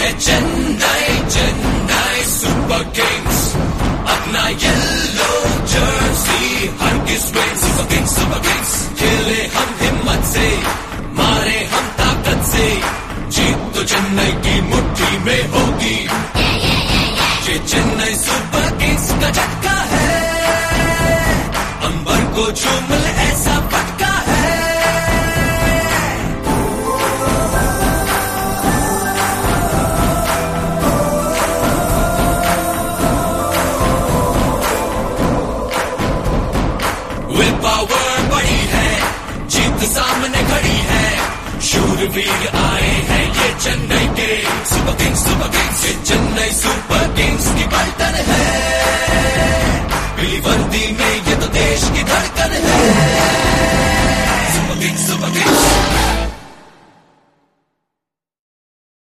ये Chennai Chennai super kings, अपना yellow jersey हर किस विंस। सुपर किंग्स खेले हम हिम्मत से, मारे हम ताकत से, जीत तो चेन्नई की मुट्ठी में होगी। ये चेन्नई सुपर किंग्स का झटका है, अंबर को झूम ले ऐसा पटका है। विल पावर बड़ी है, जीत सामने खड़ी है, शूरवीर आए हैं ये चेन्नई के सुपर किंग्स। ये चेन्नई सुपर किंग्स की पलटन है, पीली वर्दी में ये तो देश की धड़कन है। Super Kings